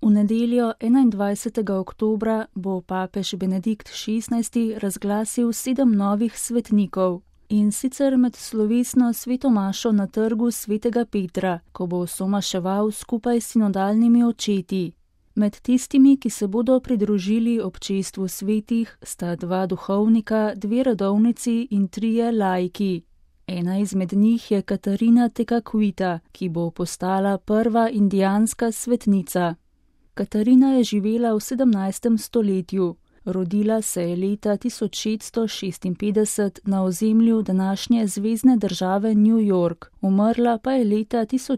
V nedeljo 21. oktobra bo papež Benedikt XVI razglasil 7 novih svetnikov, in sicer med slovesno sveto mašo na trgu svetega Petra, ko bo somaševal skupaj s sinodalnimi očeti. Med tistimi, ki se bodo pridružili občestvu svetih, sta 2 duhovnika, 2 redovnici in 3 laiki. Ena izmed njih je Katarina Tekakwitha, ki bo postala prva indijanska svetnica. Katarina je živela v 17. stoletju. Rodila se je leta 1656 na ozemlju današnje zvezne države New York, umrla pa je leta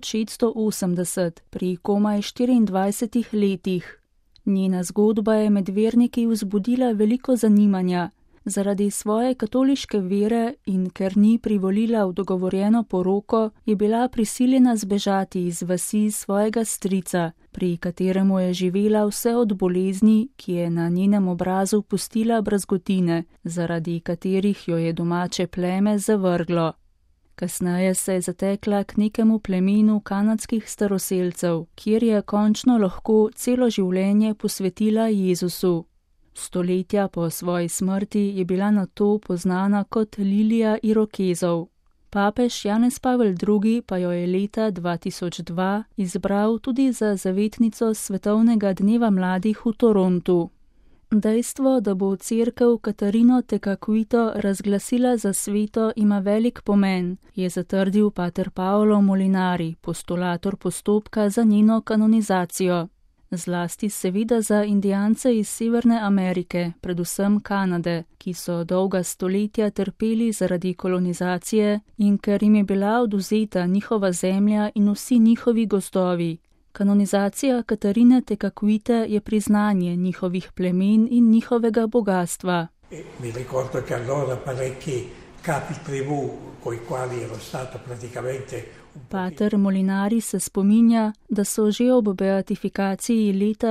1680 pri komaj 24 letih. Njena zgodba je med verniki vzbudila veliko zanimanja. Zaradi svoje katoliške vere in ker ni privolila v dogovorjeno poroko, je bila prisiljena zbežati iz vasi svojega strica, pri kateremu je živela vse od bolezni, ki je na njenem obrazu pustila brazgotine, zaradi katerih jo je domače pleme zavrglo. Kasneje se je zatekla k nekemu plemenu kanadskih staroselcev, kjer je končno lahko celo življenje posvetila Jezusu. Stoletja po svoji smrti je bila nato poznana kot Lilija Irokezov. Papež Janez Pavel II. Pa jo je leta 2002 izbral tudi za zavetnico Svetovnega dneva mladih v Torontu. Dejstvo, da bo cerkev Katarino Tekakwitho razglasila za sveto, ima velik pomen, je zatrdil pater Paolo Molinari, postulator postopka za njeno kanonizacijo. Zlasti seveda za Indijance iz Severne Amerike, predvsem Kanade, ki so dolga stoletja trpeli zaradi kolonizacije in ker jim je bila odvzeta njihova zemlja in vsi njihovi gozdovi. Kanonizacija Katarine Tekakwithe je priznanje njihovih plemen in njihovega bogatstva. Mi ricordo che allora parecchi capi tribù coi quali ero stato praticamente. Pater Molinari se spominja, da so že ob beatifikaciji leta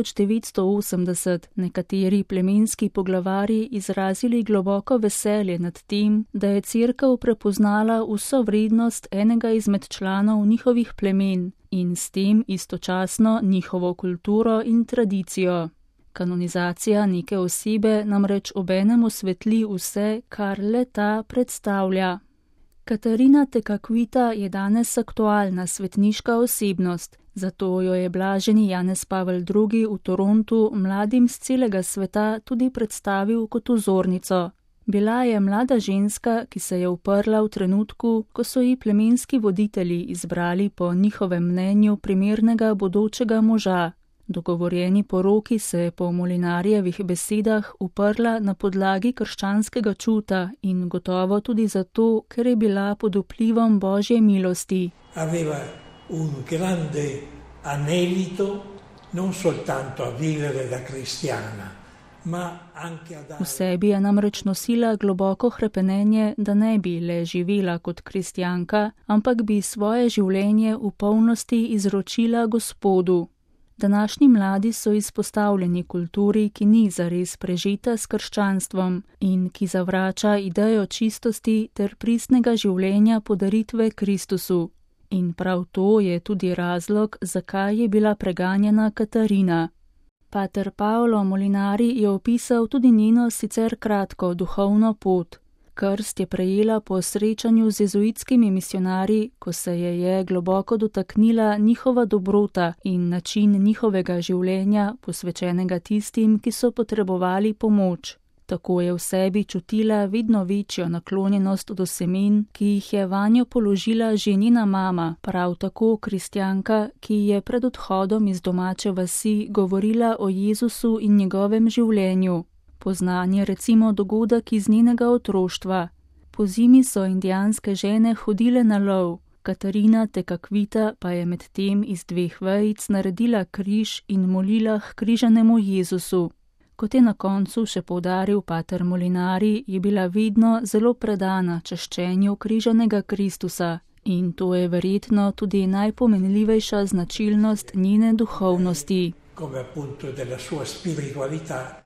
1980 nekateri plemenski poglavarji izrazili globoko veselje nad tem, da je cerkev prepoznala vso vrednost enega izmed članov njihovih plemen in s tem istočasno njihovo kulturo in tradicijo. Kanonizacija neke osebe namreč obenem osvetli vse, kar le ta predstavlja. Katarina Tekakwitha je danes aktualna svetniška osebnost, zato jo je blaženi Janez Pavel II. V Torontu mladim z celega sveta tudi predstavil kot vzornico. Bila je mlada ženska, ki se je uprla v trenutku, ko so ji plemenski voditelji izbrali po njihovem mnenju primernega bodočega moža. Dogovorjeni poroki se je po Molinarjevih besedah uprla na podlagi krščanskega čuta in gotovo tudi zato, ker je bila pod vplivom Božje milosti. Aveva un grande anelito non soltanto a vivere da cristiana, ma anche a dare. V sebi je namreč nosila globoko hrepenenje, da ne bi le živela kot kristjanka, ampak bi svoje življenje v polnosti izročila Gospodu. Današnji mladi so izpostavljeni kulturi, ki ni zares prežeta s krščanstvom in ki zavrača idejo čistosti ter pristnega življenja podaritve Kristusu. In prav to je tudi razlog, zakaj je bila preganjena Katarina. Pater Paolo Molinari je opisal tudi njeno sicer kratko duhovno pot. Krst je prejela po srečanju z jezuitskimi misionarji, ko se je globoko dotaknila njihova dobrota in način njihovega življenja, posvečenega tistim, ki so potrebovali pomoč. Tako je v sebi čutila vedno večjo naklonjenost do semen, ki jih je vanjo položila že njena mama, prav tako kristjanka, ki je pred odhodom iz domače vasi govorila o Jezusu in njegovem življenju. Poznan je recimo dogodek iz njenega otroštva. Po zimi so indijanske žene hodile na lov, Katarina Tekakwitha pa je med tem iz 2 vejic naredila križ in molila h križanemu Jezusu. Kot je na koncu še poudaril pater Molinari, je bila vedno zelo predana čaščenju križanega Kristusa in to je verjetno tudi najpomenljivejša značilnost njene duhovnosti. Come appunto della sua spiritualità.